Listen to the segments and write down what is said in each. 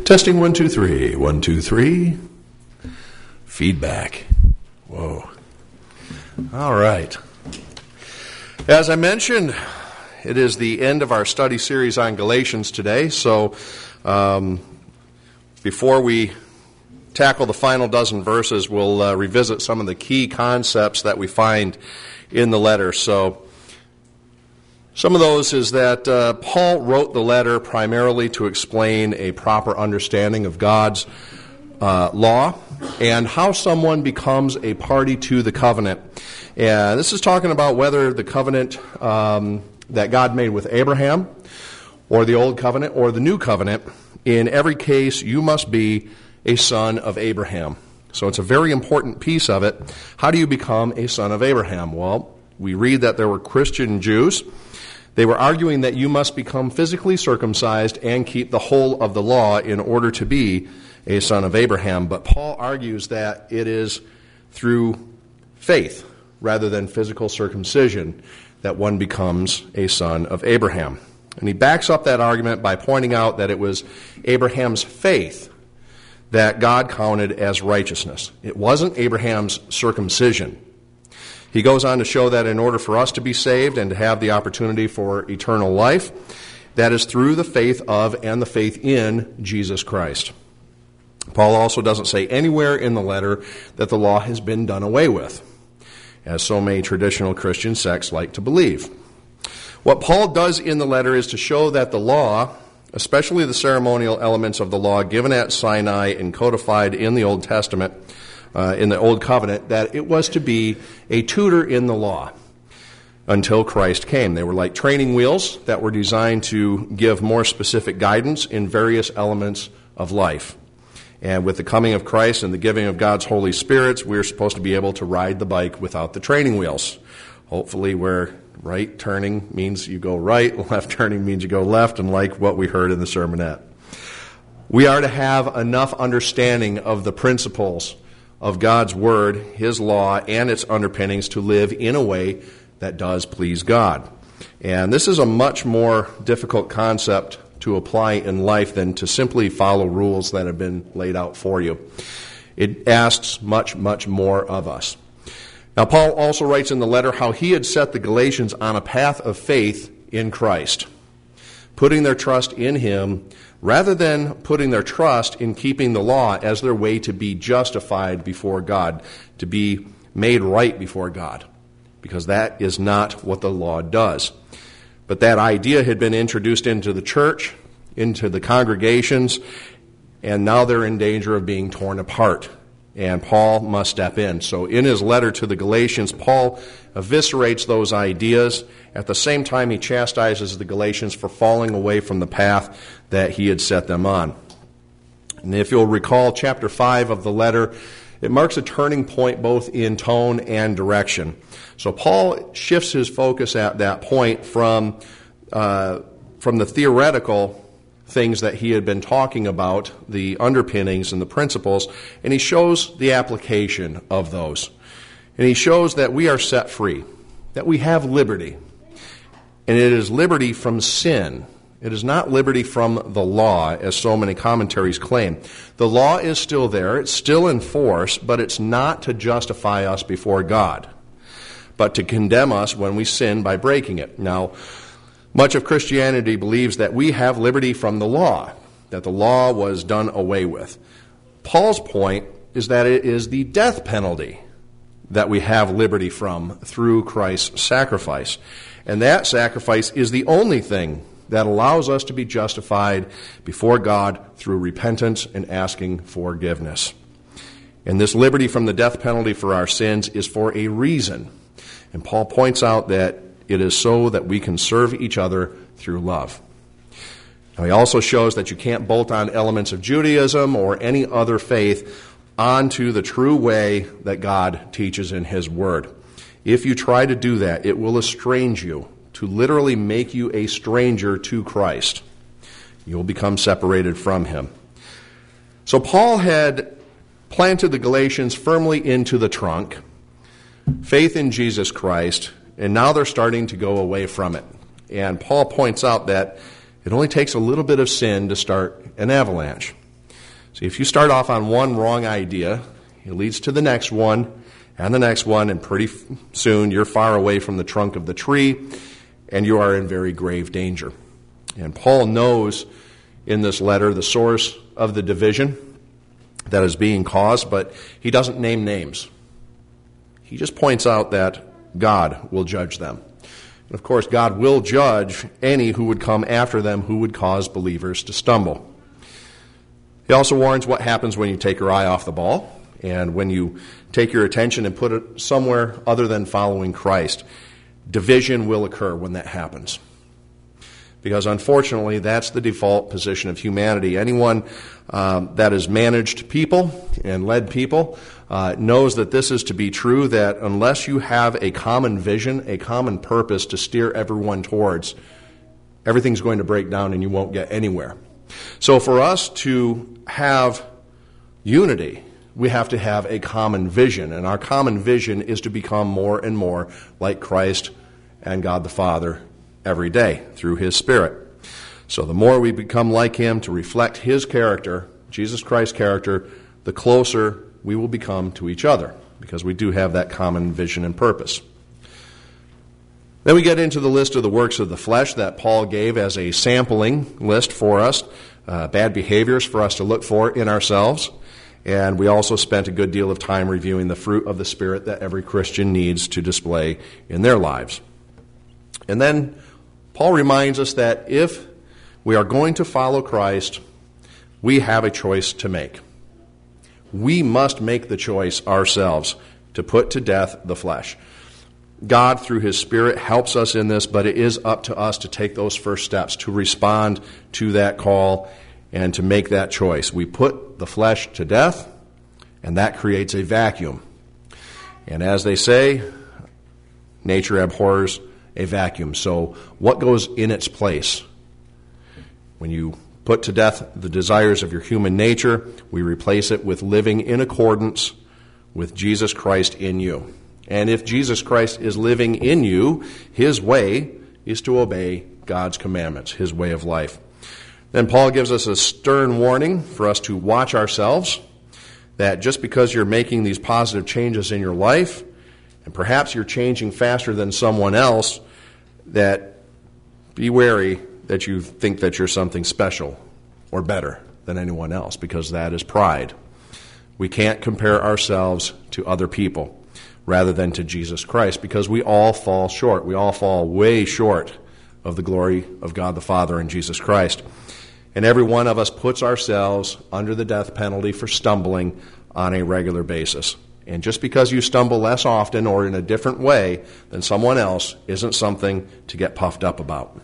Testing 1, 2, 3. 1, 2, 3. Feedback. Whoa. All right. As I mentioned, it is the end of our study series on Galatians today. So before we tackle the final dozen verses, we'll revisit some of the key concepts that we find in the letter. So some of those is that Paul wrote the letter primarily to explain a proper understanding of God's law and how someone becomes a party to the covenant. And this is talking about whether the covenant that God made with Abraham, or the old covenant, or the new covenant. In every case, you must be a son of Abraham. So it's a very important piece of it. How do you become a son of Abraham? Well, we read that there were Christian Jews. They were arguing that you must become physically circumcised and keep the whole of the law in order to be a son of Abraham. But Paul argues that it is through faith rather than physical circumcision that one becomes a son of Abraham. And he backs up that argument by pointing out that it was Abraham's faith that God counted as righteousness. It wasn't Abraham's circumcision. He goes on to show that in order for us to be saved and to have the opportunity for eternal life, that is through the faith of and the faith in Jesus Christ. Paul also doesn't say anywhere in the letter that the law has been done away with, as so many traditional Christian sects like to believe. What Paul does in the letter is to show that the law, especially the ceremonial elements of the law given at Sinai and codified in the Old Testament, in the Old Covenant, that it was to be a tutor in the law until Christ came. They were like training wheels that were designed to give more specific guidance in various elements of life. And with the coming of Christ and the giving of God's Holy Spirit, we're supposed to be able to ride the bike without the training wheels. Hopefully where right turning means you go right, left turning means you go left, and like what we heard in the sermonette. We are to have enough understanding of the principles of God's Word, His law, and its underpinnings to live in a way that does please God. And this is a much more difficult concept to apply in life than to simply follow rules that have been laid out for you. It asks much, much more of us. Now, Paul also writes in the letter how he had set the Galatians on a path of faith in Christ, putting their trust in Him rather than putting their trust in keeping the law as their way to be justified before God, to be made right before God, because that is not what the law does. But that idea had been introduced into the church, into the congregations, and now they're in danger of being torn apart. And Paul must step in. So in his letter to the Galatians, Paul eviscerates those ideas. At the same time, he chastises the Galatians for falling away from the path that he had set them on. And if you'll recall, chapter 5 of the letter, it marks a turning point both in tone and direction. So Paul shifts his focus at that point from the theoretical things that he had been talking about, the underpinnings and the principles, and he shows the application of those. And he shows that we are set free, that we have liberty. And it is liberty from sin. It is not liberty from the law, as so many commentaries claim. The law is still there, it's still in force, but it's not to justify us before God, but to condemn us when we sin by breaking it. Now, much of Christianity believes that we have liberty from the law, that the law was done away with. Paul's point is that it is the death penalty that we have liberty from through Christ's sacrifice. And that sacrifice is the only thing that allows us to be justified before God through repentance and asking forgiveness. And this liberty from the death penalty for our sins is for a reason. And Paul points out that it is so that we can serve each other through love. Now, he also shows that you can't bolt on elements of Judaism or any other faith onto the true way that God teaches in His Word. If you try to do that, it will estrange you, to literally make you a stranger to Christ. You will become separated from Him. So Paul had planted the Galatians firmly into the trunk, faith in Jesus Christ, and now they're starting to go away from it. And Paul points out that it only takes a little bit of sin to start an avalanche. See, if you start off on one wrong idea, it leads to the next one, and pretty soon you're far away from the trunk of the tree, and you are in very grave danger. And Paul knows in this letter the source of the division that is being caused, but he doesn't name names. He just points out that God will judge them. And of course, God will judge any who would come after them who would cause believers to stumble. He also warns what happens when you take your eye off the ball and when you take your attention and put it somewhere other than following Christ. Division will occur when that happens. Because unfortunately, that's the default position of humanity. Anyone that has managed people and led people knows that this is to be true, that unless you have a common vision, a common purpose to steer everyone towards, everything's going to break down and you won't get anywhere. So for us to have unity, we have to have a common vision, and our common vision is to become more and more like Christ and God the Father every day through His Spirit. So the more we become like Him to reflect His character, Jesus Christ's character, the closer we will become to each other, because we do have that common vision and purpose. Then we get into the list of the works of the flesh that Paul gave as a sampling list for us, bad behaviors for us to look for in ourselves. And we also spent a good deal of time reviewing the fruit of the Spirit that every Christian needs to display in their lives. And then Paul reminds us that if we are going to follow Christ, we have a choice to make. We must make the choice ourselves to put to death the flesh. God, through His Spirit, helps us in this, but it is up to us to take those first steps, to respond to that call and to make that choice. We put the flesh to death, and that creates a vacuum. And as they say, nature abhors a vacuum. So what goes in its place? When you put to death the desires of your human nature, we replace it with living in accordance with Jesus Christ in you. And if Jesus Christ is living in you, His way is to obey God's commandments, His way of life. Then Paul gives us a stern warning for us to watch ourselves, that just because you're making these positive changes in your life, and perhaps you're changing faster than someone else, that be wary that you think that you're something special or better than anyone else, because that is pride. We can't compare ourselves to other people rather than to Jesus Christ, because we all fall short. We all fall way short of the glory of God the Father and Jesus Christ. And every one of us puts ourselves under the death penalty for stumbling on a regular basis. And just because you stumble less often or in a different way than someone else isn't something to get puffed up about.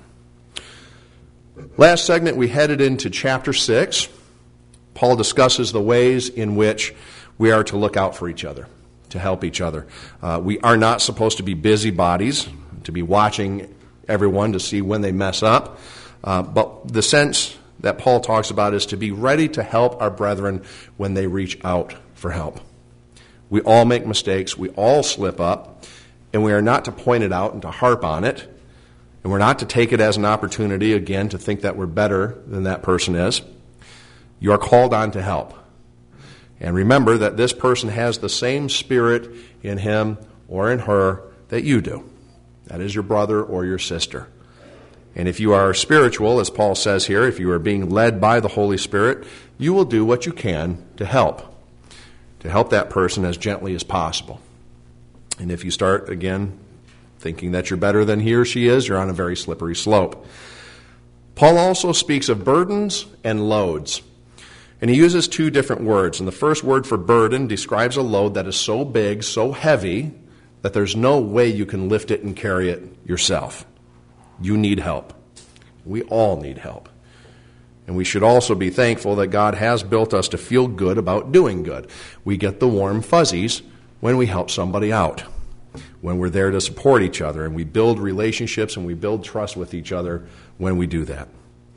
Last segment, we headed into chapter 6. Paul discusses the ways in which we are to look out for each other, to help each other. We are not supposed to be busybodies, to be watching everyone to see when they mess up. But the sense that Paul talks about is to be ready to help our brethren when they reach out for help. We all make mistakes, we all slip up, and we are not to point it out and to harp on it, and we're not to take it as an opportunity, again, to think that we're better than that person is. You are called on to help. And remember that this person has the same spirit in him or in her that you do. That is your brother or your sister. And if you are spiritual, as Paul says here, if you are being led by the Holy Spirit, you will do what you can to help that person as gently as possible. And if you start, again, thinking that you're better than he or she is, you're on a very slippery slope. Paul also speaks of burdens and loads. And he uses two different words. And the first word for burden describes a load that is so big, so heavy, that there's no way you can lift it and carry it yourself. You need help. We all need help. And we should also be thankful that God has built us to feel good about doing good. We get the warm fuzzies when we help somebody out, when we're there to support each other, and we build relationships and we build trust with each other when we do that.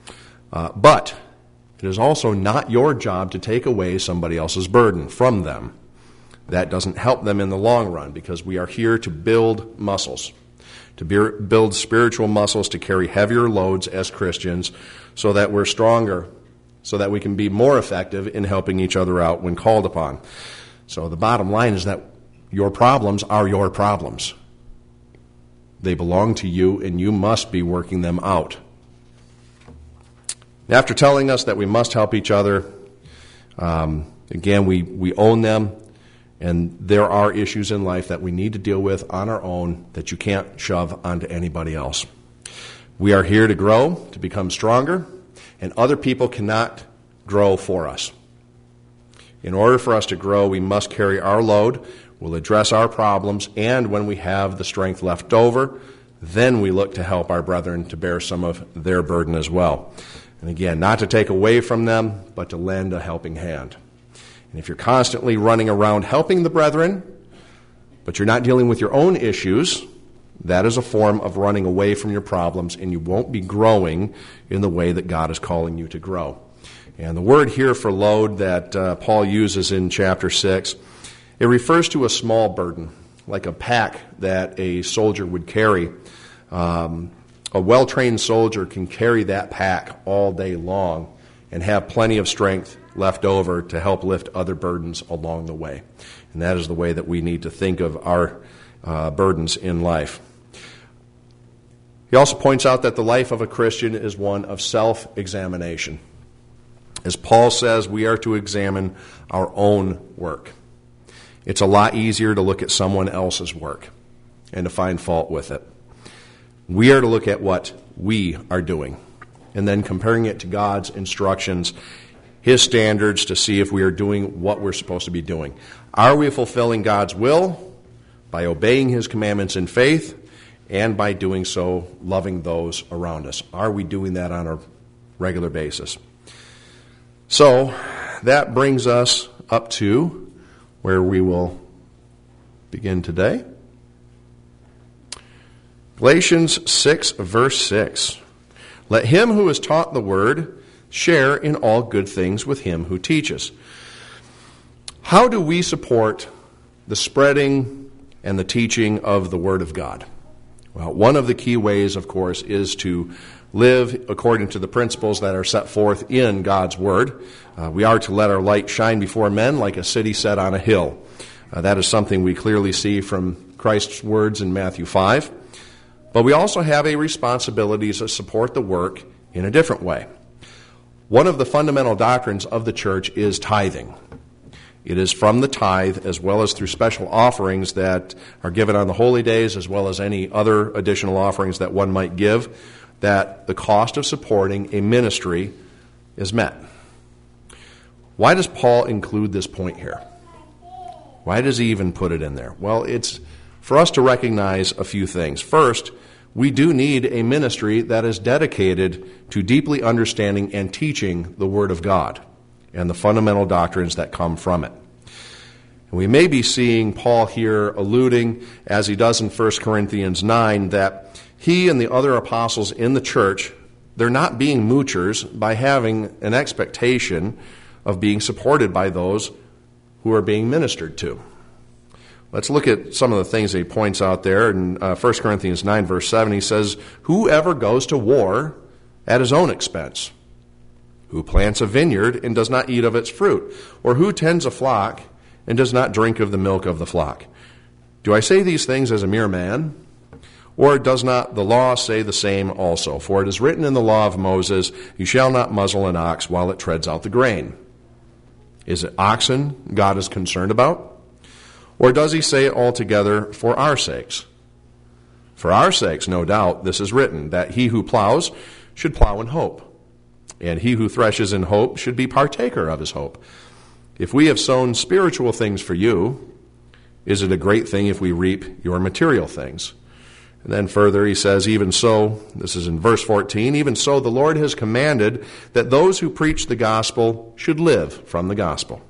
But it is also not your job to take away somebody else's burden from them. That doesn't help them in the long run, because we are here to build muscles, to build spiritual muscles to carry heavier loads as Christians so that we're stronger so that we can be more effective in helping each other out when called upon. So the bottom line is that your problems are your problems. They belong to you, and you must be working them out. After telling us that we must help each other, again, we own them, and there are issues in life that we need to deal with on our own that you can't shove onto anybody else. We are here to grow, to become stronger, and other people cannot grow for us. In order for us to grow, we must carry our load. We'll address our problems, and when we have the strength left over, then we look to help our brethren to bear some of their burden as well. And again, not to take away from them, but to lend a helping hand. And if you're constantly running around helping the brethren, but you're not dealing with your own issues, that is a form of running away from your problems, and you won't be growing in the way that God is calling you to grow. And the word here for load that Paul uses in chapter 6, it refers to a small burden, like a pack that a soldier would carry. A well-trained soldier can carry that pack all day long and have plenty of strength left over to help lift other burdens along the way. And that is the way that we need to think of our burdens in life. He also points out that the life of a Christian is one of self-examination. As Paul says, we are to examine our own work. It's a lot easier to look at someone else's work and to find fault with it. We are to look at what we are doing and then comparing it to God's instructions, His standards, to see if we are doing what we're supposed to be doing. Are we fulfilling God's will by obeying His commandments in faith and by doing so loving those around us? Are we doing that on a regular basis? So that brings us up to where we will begin today. Galatians 6, verse 6. Let him who is taught the word share in all good things with him who teaches. How do we support the spreading and the teaching of the Word of God? Well, one of the key ways, of course, is to live according to the principles that are set forth in God's Word. We are to let our light shine before men like a city set on a hill. That is something we clearly see from Christ's words in Matthew 5. But we also have a responsibility to support the work in a different way. One of the fundamental doctrines of the church is tithing. It is from the tithe, as well as through special offerings that are given on the holy days, as well as any other additional offerings that one might give, that the cost of supporting a ministry is met. Why does Paul include this point here? Why does he even put it in there? Well, it's for us to recognize a few things. First, we do need a ministry that is dedicated to deeply understanding and teaching the Word of God and the fundamental doctrines that come from it. And we may be seeing Paul here alluding, as he does in 1 Corinthians 9, that he and the other apostles in the church, they're not being moochers by having an expectation of being supported by those who are being ministered to. Let's look at some of the things that he points out there. In 1 Corinthians 9, verse 7, he says, "Whoever goes to war at his own expense? Who plants a vineyard and does not eat of its fruit? Or who tends a flock and does not drink of the milk of the flock? Do I say these things as a mere man? Or does not the law say the same also? For it is written in the law of Moses, you shall not muzzle an ox while it treads out the grain." Is it oxen God is concerned about? Or does he say it altogether for our sakes? For our sakes, no doubt, this is written, that he who plows should plow in hope, and he who threshes in hope should be partaker of his hope. If we have sown spiritual things for you, is it a great thing if we reap your material things? And then further he says, even so, this is in verse 14, even so the Lord has commanded that those who preach the gospel should live from the gospel.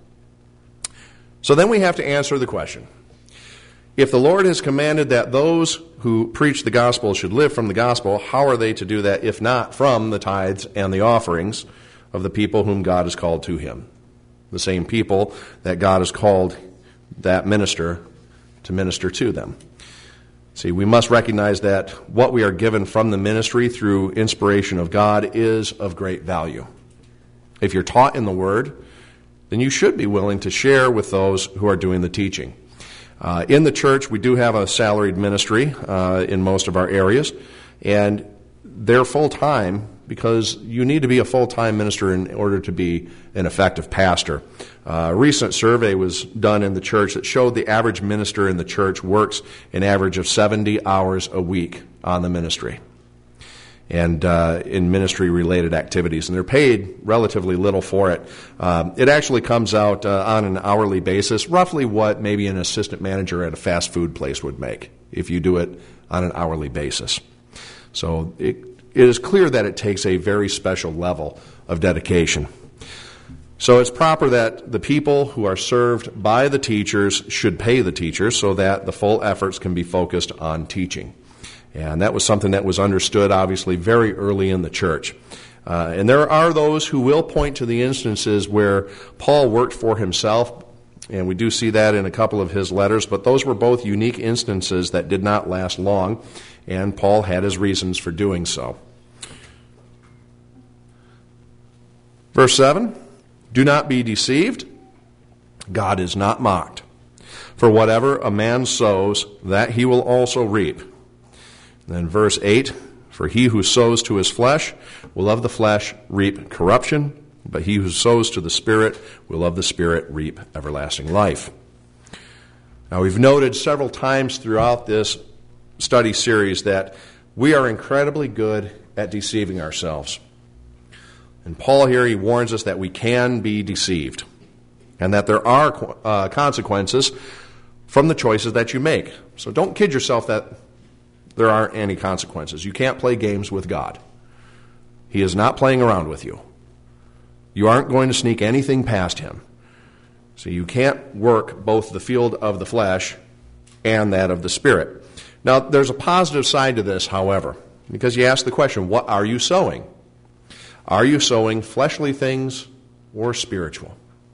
So then we have to answer the question. If the Lord has commanded that those who preach the gospel should live from the gospel, how are they to do that if not from the tithes and the offerings of the people whom God has called to him? The same people that God has called that minister to minister to them. See, we must recognize that what we are given from the ministry through inspiration of God is of great value. If you're taught in the Word, then you should be willing to share with those who are doing the teaching. In the church, we do have a salaried ministry in most of our areas, and they're full-time because you need to be a full-time minister in order to be an effective pastor. A recent survey was done in the church that showed the average minister in the church works an average of 70 hours a week on the ministry and in ministry-related activities, and they're paid relatively little for it. It actually comes out on an hourly basis, roughly what maybe an assistant manager at a fast food place would make if you do it on an hourly basis. So it is clear that it takes a very special level of dedication. So it's proper that the people who are served by the teachers should pay the teachers so that the full efforts can be focused on teaching. And that was something that was understood, obviously, very early in the church. And there are those who will point to the instances where Paul worked for himself, and we do see that in a couple of his letters, but those were both unique instances that did not last long, and Paul had his reasons for doing so. Verse 7, do not be deceived. God is not mocked. For whatever a man sows, that he will also reap. Then verse 8, for he who sows to his flesh will of the flesh reap corruption, but he who sows to the Spirit will of the Spirit reap everlasting life. Now we've noted several times throughout this study series that we are incredibly good at deceiving ourselves. And Paul here, he warns us that we can be deceived and that there are consequences from the choices that you make. So don't kid yourself that there aren't any consequences. You can't play games with God. He is not playing around with you. You aren't going to sneak anything past him. So you can't work both the field of the flesh and that of the Spirit. Now, there's a positive side to this, however, because you ask the question, what are you sowing? Are you sowing fleshly things or spiritual?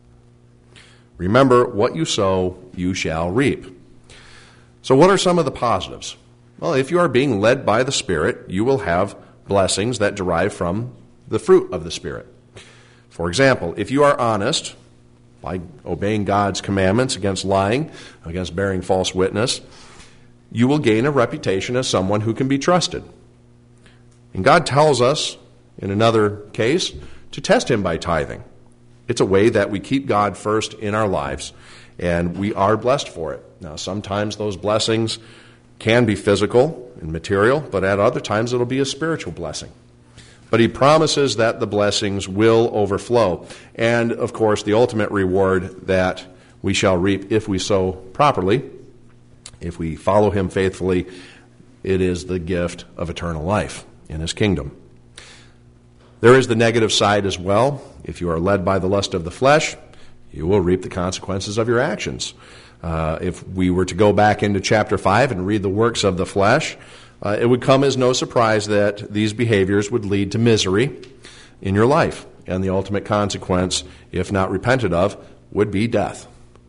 Remember, what you sow, you shall reap. So what are some of the positives? Well, if you are being led by the Spirit, you will have blessings that derive from the fruit of the Spirit. For example, if you are honest, by obeying God's commandments against lying, against bearing false witness, you will gain a reputation as someone who can be trusted. And God tells us, in another case, to test him by tithing. It's a way that we keep God first in our lives, and we are blessed for it. Now, sometimes those blessings can be physical and material, but at other times it'll be a spiritual blessing. But he promises that the blessings will overflow. And, of course, the ultimate reward that we shall reap if we sow properly, if we follow him faithfully, it is the gift of eternal life in his kingdom. There is the negative side as well. If you are led by the lust of the flesh, you will reap the consequences of your actions. If we were to go back into chapter 5 and read the works of the flesh, it would come as no surprise that these behaviors would lead to misery in your life. And the ultimate consequence, if not repented of, would be death.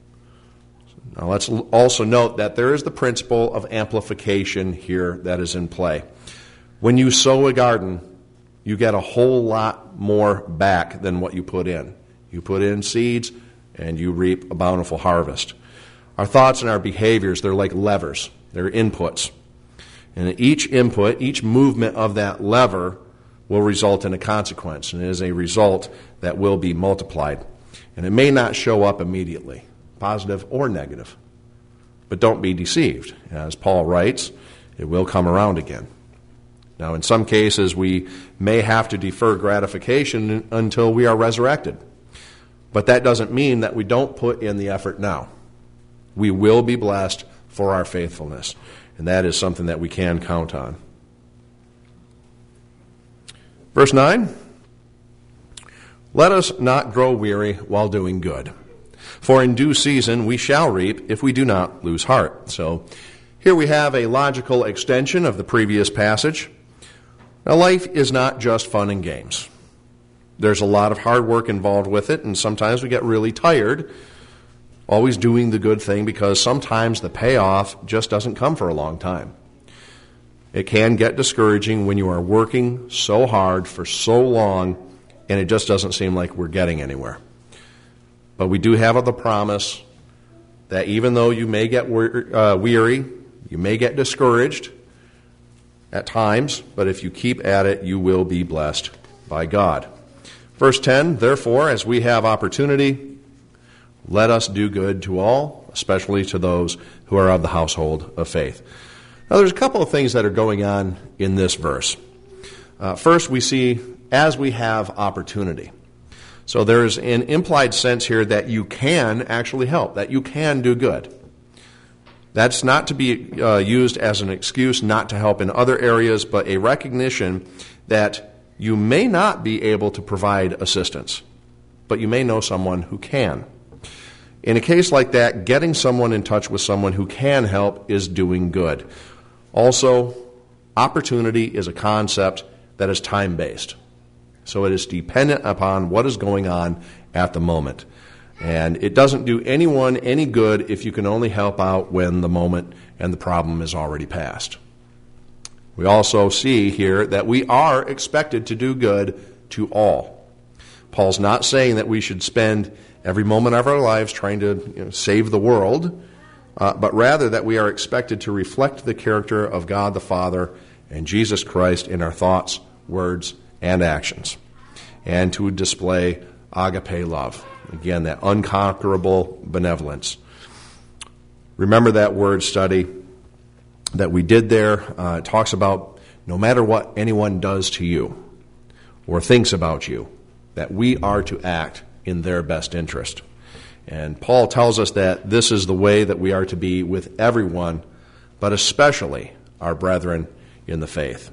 Now let's also note that there is the principle of amplification here that is in play. When you sow a garden, you get a whole lot more back than what you put in. You put in seeds, and you reap a bountiful harvest. Our thoughts and our behaviors, they're like levers. They're inputs. And each input, each movement of that lever will result in a consequence. And it is a result that will be multiplied. And it may not show up immediately, positive or negative. But don't be deceived. As Paul writes, it will come around again. Now, in some cases, we may have to defer gratification until we are resurrected. But that doesn't mean that we don't put in the effort now. We will be blessed for our faithfulness. And that is something that we can count on. Verse 9, let us not grow weary while doing good. For in due season we shall reap if we do not lose heart. So here we have a logical extension of the previous passage. Now, life is not just fun and games. There's a lot of hard work involved with it, and sometimes we get really tired always doing the good thing because sometimes the payoff just doesn't come for a long time. It can get discouraging when you are working so hard for so long and it just doesn't seem like we're getting anywhere. But we do have the promise that even though you may get weary, you may get discouraged at times, but if you keep at it, you will be blessed by God. Verse 10, therefore, as we have opportunity, let us do good to all, especially to those who are of the household of faith. Now, there's a couple of things that are going on in this verse. First, we see, as we have opportunity. So there's an implied sense here that you can actually help, that you can do good. That's not to be used as an excuse not to help in other areas, but a recognition that you may not be able to provide assistance, but you may know someone who can. In a case like that, getting someone in touch with someone who can help is doing good. Also, opportunity is a concept that is time-based. So it is dependent upon what is going on at the moment. And it doesn't do anyone any good if you can only help out when the moment and the problem is already past. We also see here that we are expected to do good to all. Paul's not saying that we should spend every moment of our lives trying to save the world, but rather that we are expected to reflect the character of God the Father and Jesus Christ in our thoughts, words, and actions, and to display agape love. Again, that unconquerable benevolence. Remember that word study that we did there. It talks about no matter what anyone does to you or thinks about you, that we are to act in their best interest. And Paul tells us that this is the way that we are to be with everyone, but especially our brethren in the faith.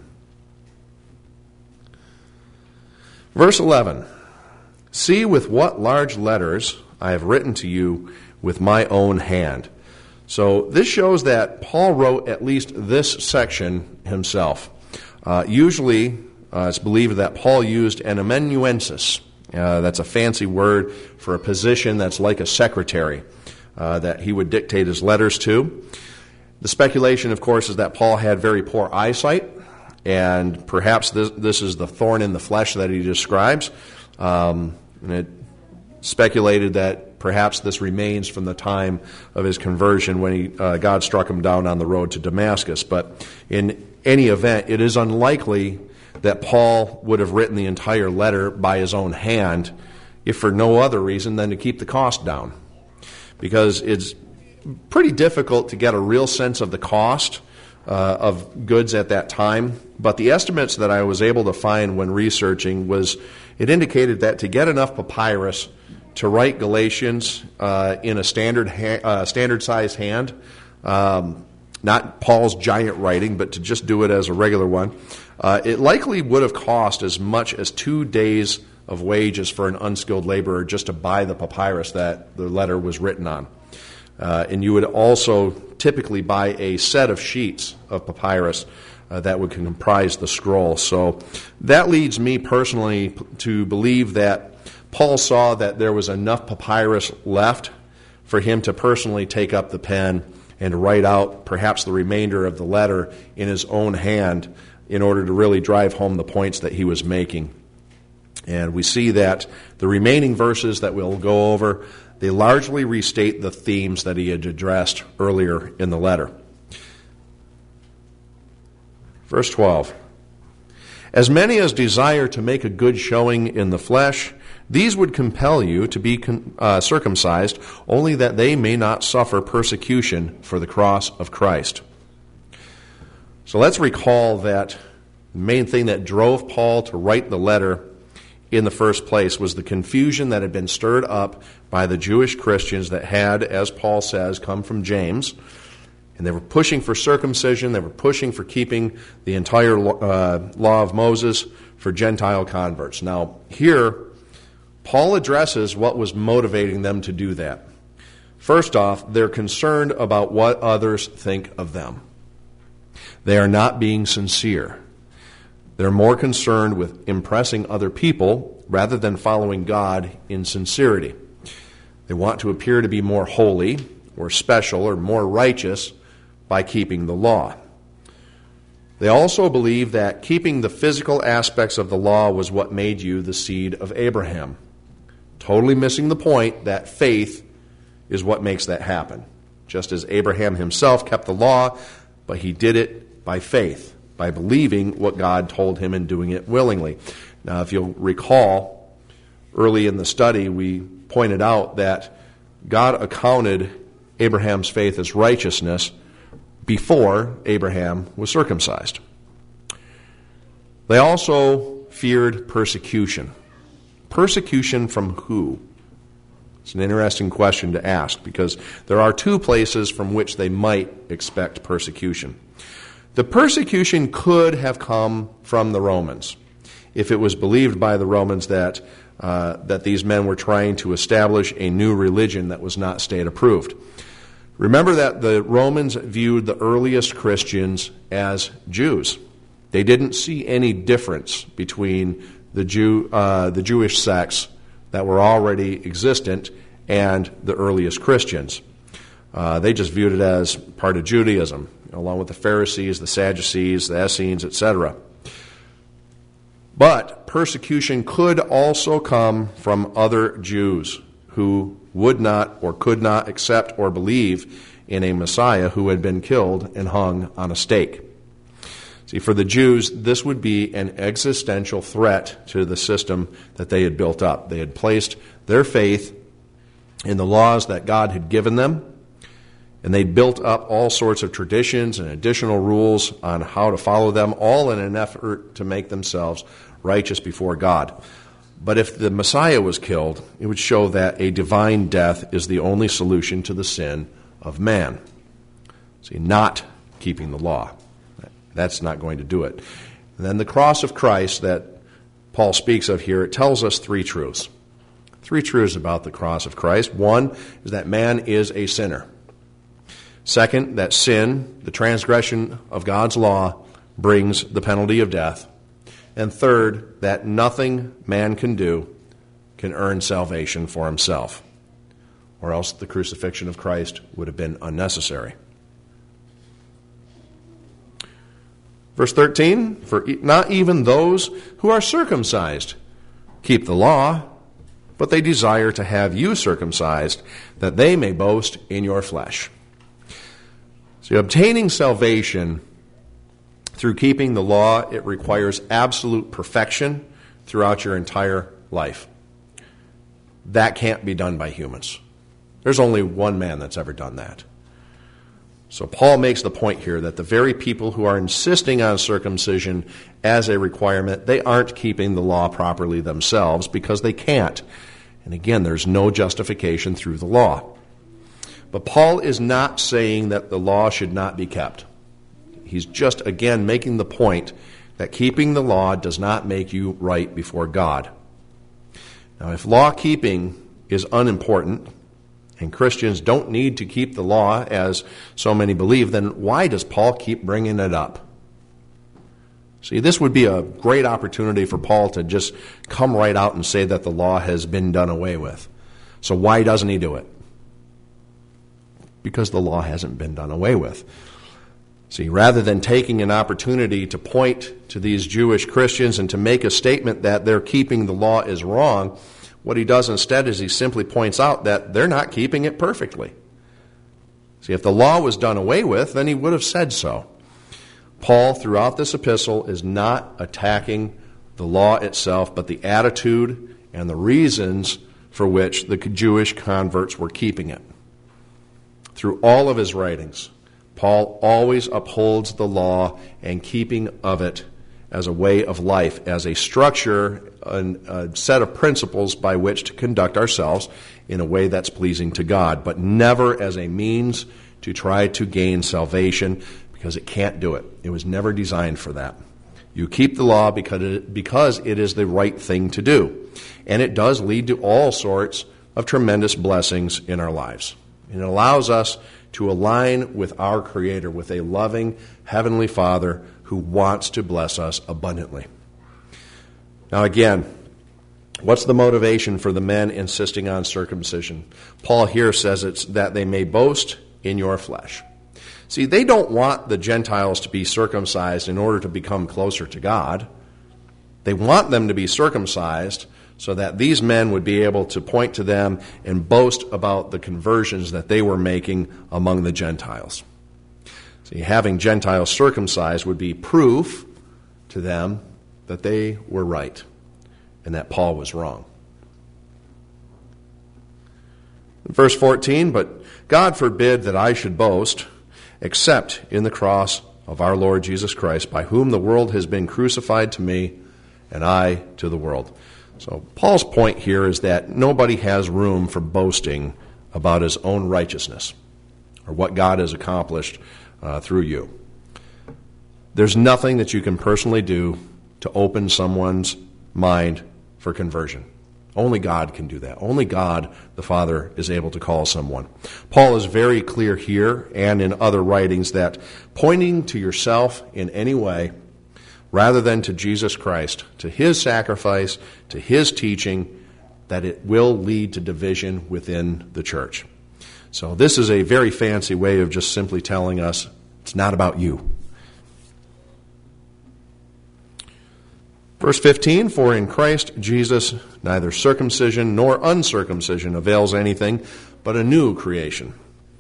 Verse 11, see with what large letters I have written to you with my own hand. So this shows that Paul wrote at least this section himself. Usually, it's believed that Paul used an amanuensis. That's a fancy word for a position that's like a secretary that he would dictate his letters to. The speculation, of course, is that Paul had very poor eyesight, and perhaps this is the thorn in the flesh that he describes. And it speculated that perhaps this remains from the time of his conversion when God struck him down on the road to Damascus. But in any event, it is unlikely that Paul would have written the entire letter by his own hand, if for no other reason than to keep the cost down. Because it's pretty difficult to get a real sense of the cost of goods at that time. But the estimates that I was able to find when researching it indicated that to get enough papyrus to write Galatians in a standard-sized hand, not Paul's giant writing, but to just do it as a regular one, it likely would have cost as much as 2 days of wages for an unskilled laborer just to buy the papyrus that the letter was written on. And you would also typically buy a set of sheets of papyrus that would comprise the scroll. So that leads me personally to believe that Paul saw that there was enough papyrus left for him to personally take up the pen and to write out perhaps the remainder of the letter in his own hand in order to really drive home the points that he was making. And we see that the remaining verses that we'll go over, they largely restate the themes that he had addressed earlier in the letter. Verse 12, as many as desire to make a good showing in the flesh, these would compel you to be circumcised, only that they may not suffer persecution for the cross of Christ. So let's recall that the main thing that drove Paul to write the letter in the first place was the confusion that had been stirred up by the Jewish Christians that had, as Paul says, come from James. And they were pushing for circumcision. They were pushing for keeping the entire law of Moses for Gentile converts. Now, here, Paul addresses what was motivating them to do that. First off, they're concerned about what others think of them. They are not being sincere. They're more concerned with impressing other people rather than following God in sincerity. They want to appear to be more holy or special or more righteous by keeping the law. They also believed that keeping the physical aspects of the law was what made you the seed of Abraham. Totally missing the point that faith is what makes that happen. Just as Abraham himself kept the law, but he did it by faith, by believing what God told him and doing it willingly. Now, if you'll recall, early in the study, we pointed out that God accounted Abraham's faith as righteousness before Abraham was circumcised. They also feared persecution. Persecution from who? It's an interesting question to ask, because there are two places from which they might expect persecution. The persecution could have come from the Romans, if it was believed by the Romans that these men were trying to establish a new religion that was not state-approved. Remember that the Romans viewed the earliest Christians as Jews. They didn't see any difference between the Jewish sects that were already existent and the earliest Christians. They just viewed it as part of Judaism, along with the Pharisees, the Sadducees, the Essenes, etc. But persecution could also come from other Jews who would not or could not accept or believe in a Messiah who had been killed and hung on a stake. See, for the Jews, this would be an existential threat to the system that they had built up. They had placed their faith in the laws that God had given them, and they built up all sorts of traditions and additional rules on how to follow them, all in an effort to make themselves righteous before God. But if the Messiah was killed, it would show that a divine death is the only solution to the sin of man. See, not keeping the law. That's not going to do it. And then the cross of Christ that Paul speaks of here, it tells us three truths. Three truths about the cross of Christ. One is that man is a sinner. Second, that sin, the transgression of God's law, brings the penalty of death. And third, that nothing man can do can earn salvation for himself, or else the crucifixion of Christ would have been unnecessary. Verse 13, for not even those who are circumcised keep the law, but they desire to have you circumcised, that they may boast in your flesh. So obtaining salvation through keeping the law, it requires absolute perfection throughout your entire life. That can't be done by humans. There's only one man that's ever done that. So Paul makes the point here that the very people who are insisting on circumcision as a requirement, they aren't keeping the law properly themselves because they can't. And again, there's no justification through the law. But Paul is not saying that the law should not be kept. He's just, again, making the point that keeping the law does not make you right before God. Now, if law keeping is unimportant, and Christians don't need to keep the law, as so many believe, then why does Paul keep bringing it up? See, this would be a great opportunity for Paul to just come right out and say that the law has been done away with. So why doesn't he do it? Because the law hasn't been done away with. See, rather than taking an opportunity to point to these Jewish Christians and to make a statement that their keeping the law is wrong, what he does instead is he simply points out that they're not keeping it perfectly. See, if the law was done away with, then he would have said so. Paul, throughout this epistle, is not attacking the law itself, but the attitude and the reasons for which the Jewish converts were keeping it. Through all of his writings, Paul always upholds the law and keeping of it as a way of life, as a structure, a set of principles by which to conduct ourselves in a way that's pleasing to God, but never as a means to try to gain salvation, because it can't do it. It was never designed for that. You keep the law because it is the right thing to do, and it does lead to all sorts of tremendous blessings in our lives. And it allows us to align with our Creator, with a loving Heavenly Father who wants to bless us abundantly. Now again, what's the motivation for the men insisting on circumcision? Paul here says it's that they may boast in your flesh. See, they don't want the Gentiles to be circumcised in order to become closer to God. They want them to be circumcised so that these men would be able to point to them and boast about the conversions that they were making among the Gentiles. See, having Gentiles circumcised would be proof to them that they were right and that Paul was wrong. Verse 14, but God forbid that I should boast except in the cross of our Lord Jesus Christ, by whom the world has been crucified to me and I to the world. So Paul's point here is that nobody has room for boasting about his own righteousness or what God has accomplished through you. There's nothing that you can personally do to open someone's mind for conversion. Only God can do that. Only God, the Father, is able to call someone. Paul is very clear here and in other writings that pointing to yourself in any way, rather than to Jesus Christ, to his sacrifice, to his teaching, that it will lead to division within the church. So this is a very fancy way of just simply telling us it's not about you. Verse 15, for in Christ Jesus neither circumcision nor uncircumcision avails anything, but a new creation.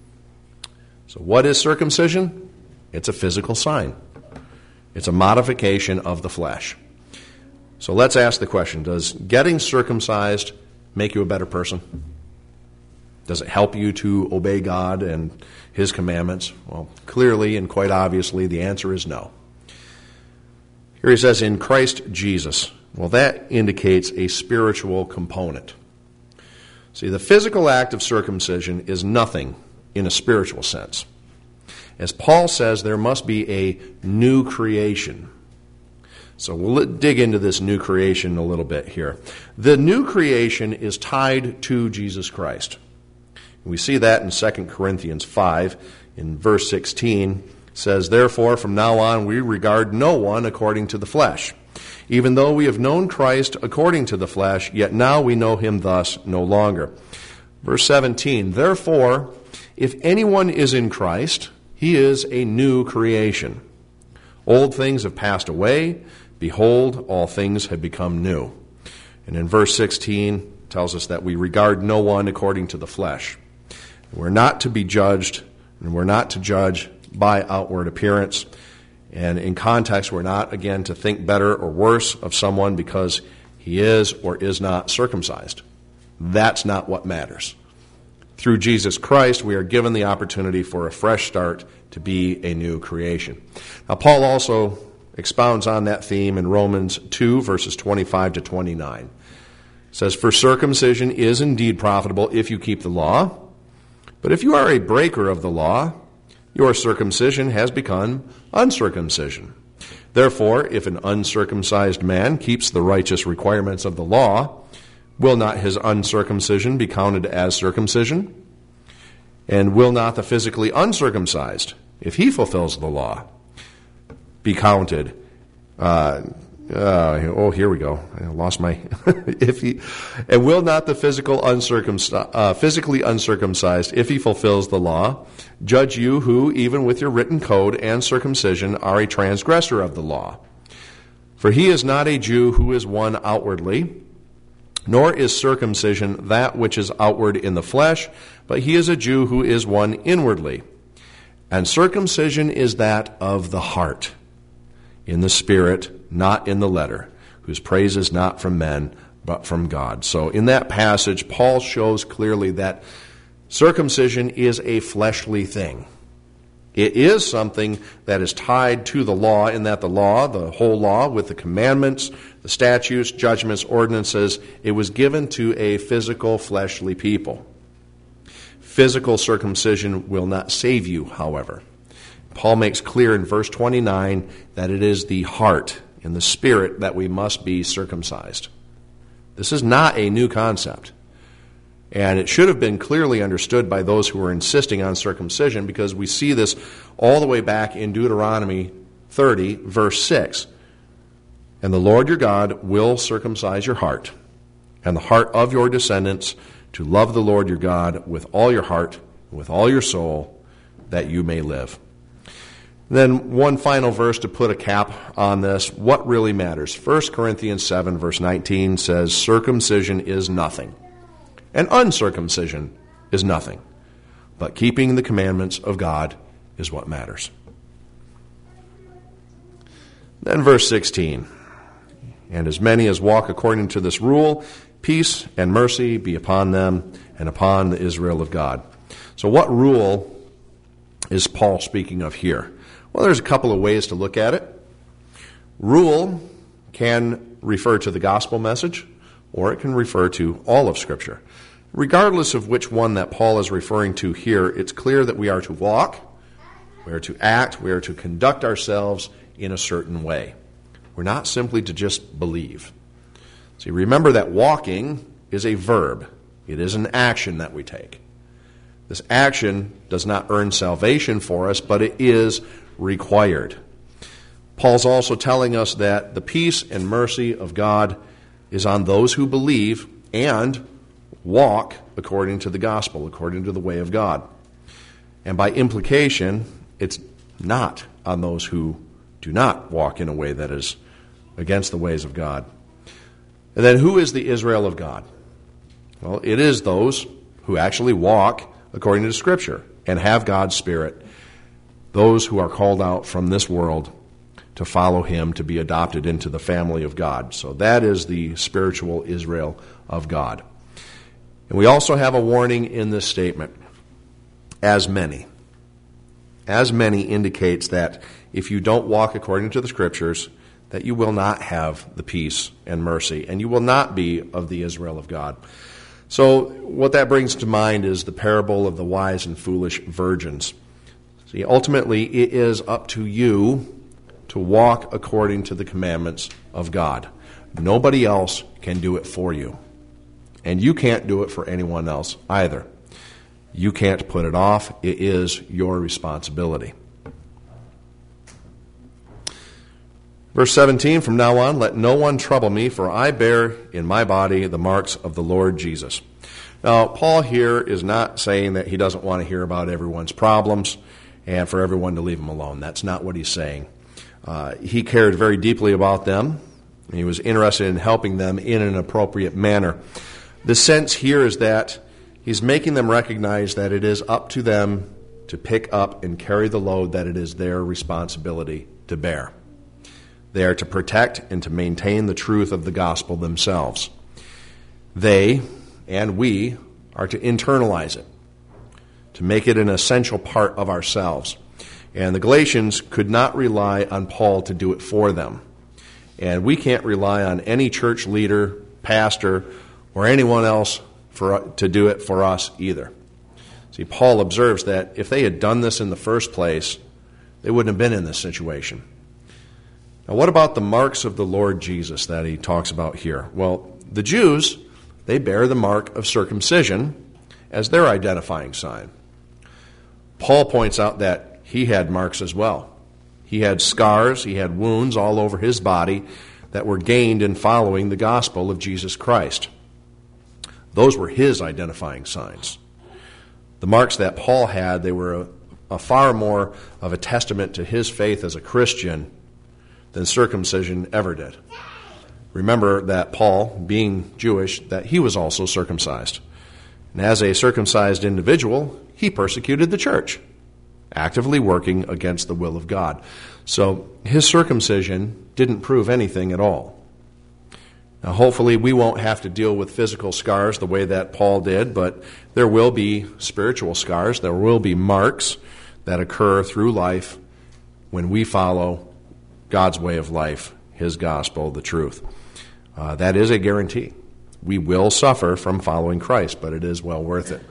So what is circumcision? It's a physical sign. It's a modification of the flesh. So let's ask the question, does getting circumcised make you a better person? Does it help you to obey God and his commandments? Well, clearly and quite obviously the answer is no. Here he says, in Christ Jesus. Well, that indicates a spiritual component. See, the physical act of circumcision is nothing in a spiritual sense. As Paul says, there must be a new creation. So we'll dig into this new creation a little bit here. The new creation is tied to Jesus Christ. We see that in 2 Corinthians 5, in verse 16. Says, therefore, from now on we regard no one according to the flesh. Even though we have known Christ according to the flesh, yet now we know him thus no longer. Verse 17, therefore, if anyone is in Christ, he is a new creation. Old things have passed away. Behold, all things have become new. And in verse 16, tells us that we regard no one according to the flesh. We're not to be judged, and we're not to judge by outward appearance. And in context, we're not, again, to think better or worse of someone because he is or is not circumcised. That's not what matters. Through Jesus Christ, we are given the opportunity for a fresh start to be a new creation. Now, Paul also expounds on that theme in Romans 2, verses 25 to 29. It says, for circumcision is indeed profitable if you keep the law, but if you are a breaker of the law, your circumcision has become uncircumcision. Therefore, if an uncircumcised man keeps the righteous requirements of the law, will not his uncircumcision be counted as circumcision? And will not the physically uncircumcised, if he fulfills the law, be counted? Here we go. I lost my. And will not the physically uncircumcised, if he fulfills the law, judge you who, even with your written code and circumcision, are a transgressor of the law? For he is not a Jew who is one outwardly, nor is circumcision that which is outward in the flesh, but he is a Jew who is one inwardly. And circumcision is that of the heart, in the spirit, not in the letter, whose praise is not from men, but from God. So in that passage, Paul shows clearly that circumcision is a fleshly thing. It is something that is tied to the law, in that the law, the whole law, with the commandments, the statutes, judgments, ordinances, it was given to a physical, fleshly people. Physical circumcision will not save you, however. Paul makes clear in verse 29 that it is the heart and the spirit that we must be circumcised. This is not a new concept. And it should have been clearly understood by those who were insisting on circumcision, because we see this all the way back in Deuteronomy 30, verse 6. And the Lord your God will circumcise your heart and the heart of your descendants, to love the Lord your God with all your heart and with all your soul, that you may live. Then one final verse to put a cap on this. What really matters? 1 Corinthians 7, verse 19 says, circumcision is nothing, and uncircumcision is nothing, but keeping the commandments of God is what matters. Then verse 16, and as many as walk according to this rule, peace and mercy be upon them and upon the Israel of God. So what rule is Paul speaking of here? Well, there's a couple of ways to look at it. Rule can refer to the gospel message, or it can refer to all of Scripture. Regardless of which one that Paul is referring to here, it's clear that we are to walk, we are to act, we are to conduct ourselves in a certain way. We're not simply to just believe. See, remember that walking is a verb. It is an action that we take. This action does not earn salvation for us, but it is required. Paul's also telling us that the peace and mercy of God is on those who believe and walk according to the gospel, according to the way of God. And by implication, it's not on those who do not walk in a way that is against the ways of God. And then who is the Israel of God? Well, it is those who actually walk according to Scripture and have God's Spirit, those who are called out from this world to follow Him, to be adopted into the family of God. So that is the spiritual Israel of God. And we also have a warning in this statement, as many. As many indicates that if you don't walk according to the Scriptures, that you will not have the peace and mercy, and you will not be of the Israel of God. So what that brings to mind is the parable of the wise and foolish virgins. See, ultimately, it is up to you to walk according to the commandments of God. Nobody else can do it for you. And you can't do it for anyone else either. You can't put it off. It is your responsibility. Verse 17, from now on, let no one trouble me, for I bear in my body the marks of the Lord Jesus. Now, Paul here is not saying that he doesn't want to hear about everyone's problems and for everyone to leave him alone. That's not what he's saying. He cared very deeply about them, and he was interested in helping them in an appropriate manner. The sense here is that he's making them recognize that it is up to them to pick up and carry the load that it is their responsibility to bear. They are to protect and to maintain the truth of the gospel themselves. They, and we, are to internalize it, to make it an essential part of ourselves. And the Galatians could not rely on Paul to do it for them. And we can't rely on any church leader, pastor, or anyone else to do it for us either. See, Paul observes that if they had done this in the first place, they wouldn't have been in this situation. Now, what about the marks of the Lord Jesus that he talks about here? Well, the Jews, they bear the mark of circumcision as their identifying sign. Paul points out that he had marks as well. He had scars, he had wounds all over his body that were gained in following the gospel of Jesus Christ. Those were his identifying signs. The marks that Paul had, they were a far more of a testament to his faith as a Christian than circumcision ever did. Remember that Paul, being Jewish, that he was also circumcised. And as a circumcised individual, he persecuted the church, actively working against the will of God. So his circumcision didn't prove anything at all. Now, hopefully we won't have to deal with physical scars the way that Paul did, but there will be spiritual scars. There will be marks that occur through life when we follow God's way of life, His gospel, the truth. That is a guarantee. We will suffer from following Christ, but it is well worth it.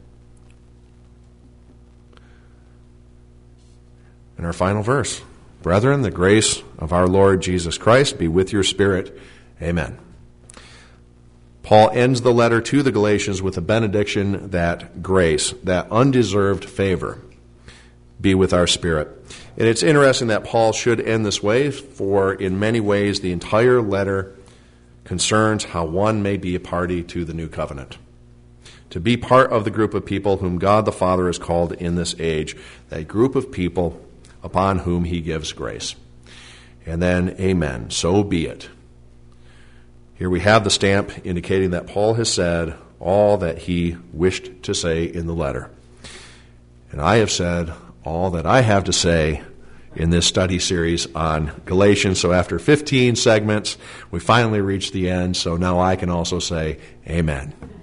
And our final verse. Brethren, the grace of our Lord Jesus Christ be with your spirit. Amen. Paul ends the letter to the Galatians with a benediction that grace, that undeserved favor, be with our spirit. And it's interesting that Paul should end this way, for in many ways the entire letter concerns how one may be a party to the new covenant. To be part of the group of people whom God the Father has called in this age, that group of people upon whom he gives grace. And then, amen, so be it. Here we have the stamp indicating that Paul has said all that he wished to say in the letter. And I have said all that I have to say in this study series on Galatians. So after 15 segments, we finally reached the end, so now I can also say amen.